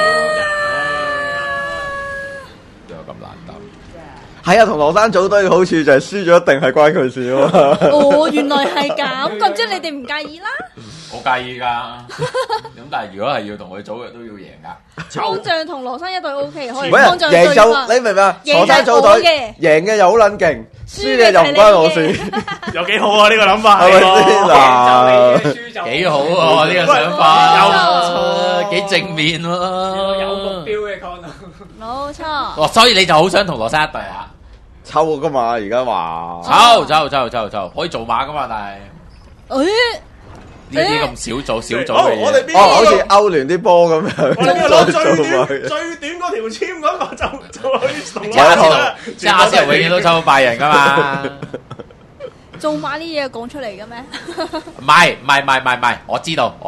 Speaker 3: 有咁難得。係啊，同羅生組隊嘅好處就係輸咗一定係關佢事啊嘛。
Speaker 4: 哦，原來係咁，咁即係你哋唔介意啦？
Speaker 2: 我介意㗎，咁但係如果係要同佢組嘅都要贏㗎。
Speaker 4: 方丈同羅生一隊 O K，可以。
Speaker 3: 方丈贏就你明唔明啊？羅生組隊贏嘅又好撚勁，輸嘅又唔關我事，
Speaker 5: 有幾好啊？呢個諗法
Speaker 3: 係咪先
Speaker 2: 嗱？幾好啊！呢個想法幾正面喎，
Speaker 6: 有目標嘅可能。
Speaker 4: 冇錯。
Speaker 2: 哦，所以你就好想同羅生一隊啊？
Speaker 3: 抽噶嘛，而家話
Speaker 2: 抽，可以做馬噶嘛，但係呢啲咁小組嘅嘢，
Speaker 3: 好似歐聯啲波咁樣。
Speaker 5: 我哋攞最短嗰條籤嗰個就可以同
Speaker 2: 即係阿仙永遠都抽到拜仁噶嘛。
Speaker 4: 做馬啲嘢講出嚟嘅咩？
Speaker 2: 唔係，我知道。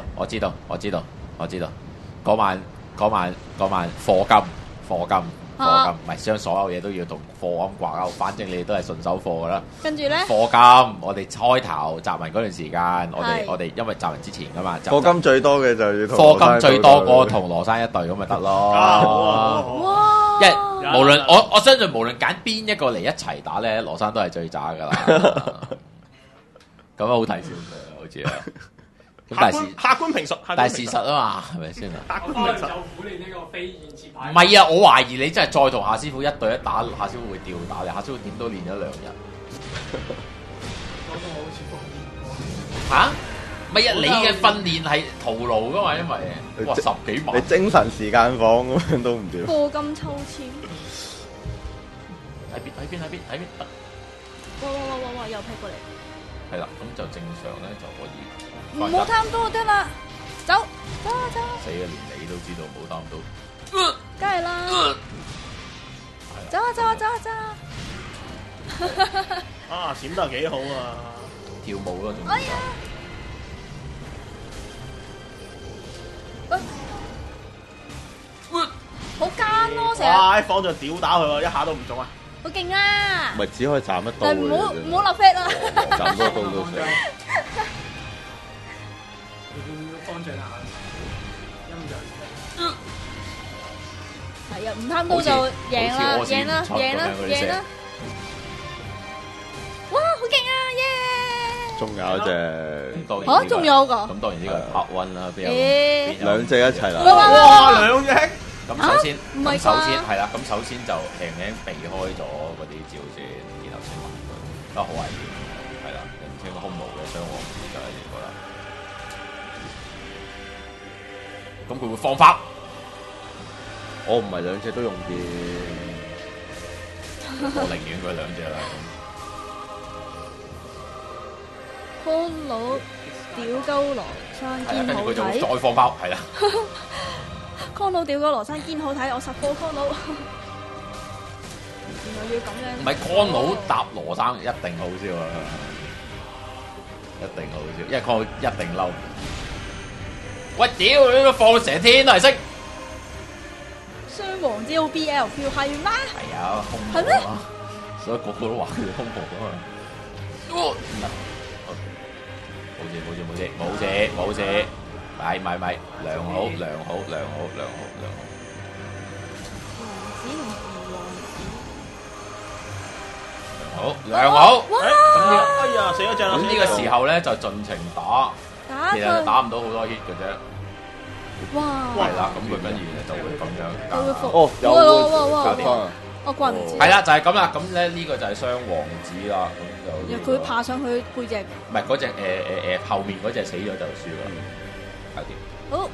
Speaker 2: 嗰晚課金，唔係將所有嘢都要同課金掛鈎，反正你哋都係順手課噶啦。
Speaker 4: 跟住咧，
Speaker 2: 課金，我哋開頭集文嗰段時間，我哋因為集文之前噶嘛，
Speaker 3: 課金最多嘅就要同
Speaker 2: 課金最多過同羅生一隊咁咪得咯。
Speaker 4: 哇！
Speaker 2: 因為無論我相信無論揀邊一個嚟一齊打咧，羅生都係最渣噶啦。咁樣好睇少少，好似啊。
Speaker 5: 客觀評述，
Speaker 2: 但係事實啊嘛，係咪先啊？
Speaker 6: 客觀評述就苦練呢個非現切牌。
Speaker 2: 唔係啊，我懷疑你真係再同夏師傅一對一打，夏師傅會吊打你。夏師傅點都練咗2日。
Speaker 6: 嗰個好似冇練過。
Speaker 2: 嚇？唔係啊，你嘅訓練係徒勞噶嘛，因為哇10幾萬。
Speaker 3: 你精神時間房咁樣都唔掂。
Speaker 4: 課金抽籤。
Speaker 2: 喺邊？
Speaker 4: 哇！又劈過嚟。
Speaker 2: 係啦，咁就正常咧就可以。
Speaker 4: 唔好貪多就得啦，走。
Speaker 2: 死啊！連你都知道冇貪到，
Speaker 4: 梗係啦。走
Speaker 5: 啊！閃得幾好啊！
Speaker 2: 跳舞咯，仲。
Speaker 4: 哎呀！好奸咯，成日。
Speaker 5: 哇！放就屌打佢喎，一下都唔中啊！
Speaker 4: 好勁啊！
Speaker 3: 咪只可以斬一刀。
Speaker 4: 但係唔好立 flag 啦。
Speaker 3: 斬多刀都死。
Speaker 6: 方丈下陰陽
Speaker 4: 係啊，唔貪刀就贏啦！
Speaker 3: 仲有隻
Speaker 4: 仲有個。
Speaker 2: 咁當然呢個係 Part One 啦，邊有
Speaker 3: 兩隻一齊啦。
Speaker 5: 哇，兩隻！
Speaker 2: 咁首先，
Speaker 4: 唔係啩
Speaker 2: 首先係啦，咁首先就輕輕避開咗嗰啲招先，然後先問佢，都好危險，係啦，人稱空無嘅雙王子就係呢個啦。咁佢會放法，
Speaker 3: 我唔係兩隻都用嘅，
Speaker 2: 我寧願佢兩隻啦。
Speaker 4: 康佬屌鳩羅山
Speaker 2: 係啦，跟
Speaker 4: 堅好
Speaker 2: 住佢就會
Speaker 4: 睇，
Speaker 2: 再放包，係啦。
Speaker 4: 康佬屌鳩羅山堅好睇，我實科康佬。原來要咁樣。
Speaker 2: 唔係康佬搭羅生一定好笑啊！一定好笑，因為康佬一定嬲。喂，屌你都放到成天都係識。
Speaker 4: 雙王子好 BL feel 係咩？
Speaker 2: 係啊，空
Speaker 4: 係咩
Speaker 2: 無啊，所以個個都話佢哋空無啊嘛。唔得，冇事，咪，良好。
Speaker 4: 王子同二王子。
Speaker 2: 良好。
Speaker 5: 咁呢？哎呀，死咗隻啦！
Speaker 2: 咁呢個時候咧就盡情打，
Speaker 4: 打
Speaker 2: 其實
Speaker 4: 佢。
Speaker 2: 打唔到好多 hit 嘅啫。
Speaker 4: 哇！
Speaker 2: 係啦，咁佢跟住就會咁樣
Speaker 4: 佢會服。
Speaker 3: 哦，有
Speaker 4: 哇
Speaker 3: 夾翻啊！
Speaker 4: 我怪唔知。
Speaker 2: 係啦，就係咁啦。咁咧呢個就係雙王子啦。咁就
Speaker 4: 佢爬上去背脊。
Speaker 2: 唔係嗰隻後面嗰隻死咗就輸啦。搞掂。
Speaker 4: 好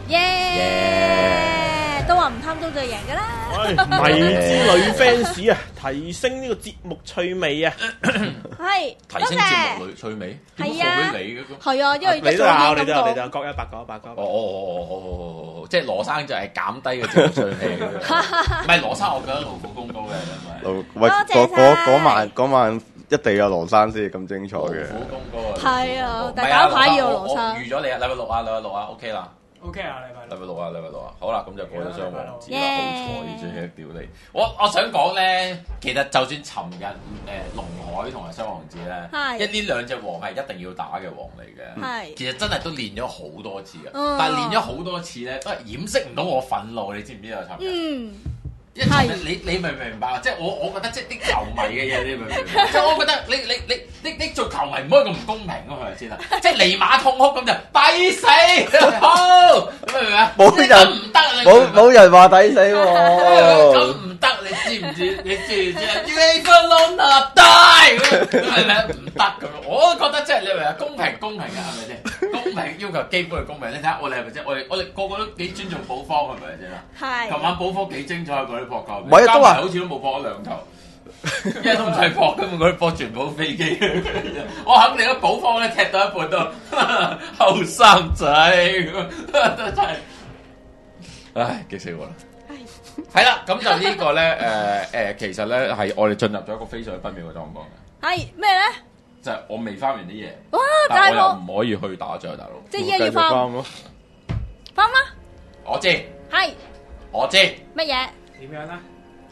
Speaker 4: 耶！都話唔貪都就贏㗎啦。
Speaker 5: 迷之女 fans 啊，提升呢個節目趣味啊！
Speaker 4: 係。
Speaker 2: 提升節目趣味，點
Speaker 4: 係啊
Speaker 2: 送俾你嘅咁？
Speaker 4: 係啊，因為
Speaker 5: 你都有，你都有，
Speaker 4: 講
Speaker 5: 你就各一百個，百個。
Speaker 2: 哦，即係羅生就係減低嘅節目趣味。唔係羅生，我覺得勞苦功高嘅，因為
Speaker 3: 喂，
Speaker 4: 多謝
Speaker 3: 嗰晚一定有羅生先咁精彩
Speaker 2: 勞
Speaker 3: 嘅。
Speaker 2: 苦功高啊！
Speaker 4: 係啊
Speaker 2: 唔係
Speaker 4: 大家牌要有羅
Speaker 2: 我
Speaker 4: 生
Speaker 2: 預咗你啊，禮拜六啊，OK 啦。
Speaker 6: OK 啊，禮拜六。
Speaker 2: 禮拜六啊，好啦，咁就過咗雙王子啦，
Speaker 4: 耶
Speaker 2: 好彩最屌你！我想講咧，其實就算尋日龍海同埋雙王子咧，
Speaker 4: 係
Speaker 2: 因為呢兩隻王係一定要打嘅王嚟嘅，
Speaker 4: 係
Speaker 2: 其實真係都練咗好多次嘅，
Speaker 4: 嗯
Speaker 2: 但係練咗好多次咧，都係掩飾唔到我憤怒，你知唔知啊？尋日。
Speaker 4: 嗯。
Speaker 2: 因為尋日你明唔明白啊？即係我覺得即係啲球迷嘅嘢，你明唔明？即係我覺得你做球迷唔可以咁唔公平啊，係咪先啊？即係尼馬痛哭咁就抵死，好，明唔明啊？
Speaker 3: 冇人話抵死喎。
Speaker 2: 咁唔得，你知唔知？你知唔知啊 ？You never long enough die，係咪唔得咁？我都覺得即係你明啊？公平嘅係咪先？公平要求基本嘅公平，你睇下我哋係咪先？我哋個個都幾尊重寶方係咪先啊？
Speaker 4: 係。
Speaker 2: 琴晚寶方幾精彩嗰啲撲球，
Speaker 3: 唔係啊都話
Speaker 2: 好似都冇撲咗兩球，一都唔使撲，根本嗰啲波全部飛機。我肯定咗寶方咧踢到一半都後生仔，真係，唉，激死我啦！係啦，咁就呢個咧其實咧係我哋進入咗一個非常不妙嘅狀況嘅。
Speaker 4: 係咩咧？
Speaker 2: 就係我未翻完啲嘢，
Speaker 4: 哇！
Speaker 2: 但係我
Speaker 4: 大鑊，
Speaker 2: 又唔可以去打仗，大佬。
Speaker 4: 即係依家要翻
Speaker 3: 咯。
Speaker 4: 翻啦。
Speaker 2: 我知，
Speaker 4: 係
Speaker 2: 我知，
Speaker 4: 乜嘢？
Speaker 6: 點樣咧？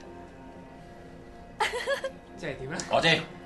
Speaker 6: 即係點咧？
Speaker 2: 我知，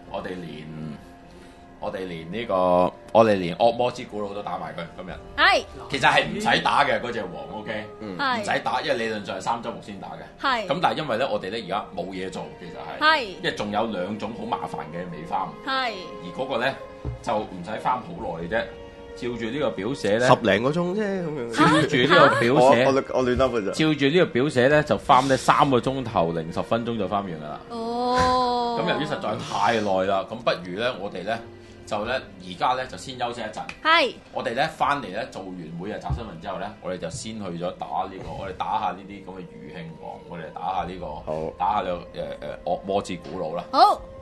Speaker 2: 我哋連惡魔之古老都打埋佢今日。
Speaker 4: 係
Speaker 2: 其實係唔使打嘅嗰隻王 ，OK，唔
Speaker 4: 係
Speaker 2: 使打，因為理論上係3週目先打嘅。
Speaker 4: 係
Speaker 2: 咁但係因為咧，我哋咧而家冇嘢做，其實係，
Speaker 4: 係
Speaker 2: 因為仲有2種好麻煩嘅未翻，
Speaker 4: 係
Speaker 2: 而嗰個咧就唔使翻好耐嘅啫。照住呢個表寫咧，
Speaker 3: 10零個鐘啫，咁樣。
Speaker 2: 照住呢個表寫，
Speaker 3: 我亂噏嘅咋。
Speaker 2: 照住呢個表寫咧，就翻咧3個鐘頭零10分鐘就翻完㗎啦。
Speaker 4: 哦。
Speaker 2: 咁由於實在太耐啦，咁不如咧，我哋咧就咧而家咧就先休息一陣。
Speaker 4: 係。
Speaker 2: 我哋咧翻嚟咧做完每日集新聞之後咧，我哋就先去咗打呢個，我哋打下呢啲咁嘅餘興王，我哋打下呢個，
Speaker 3: 好
Speaker 2: 打下呢個惡魔之古老啦。
Speaker 4: 好。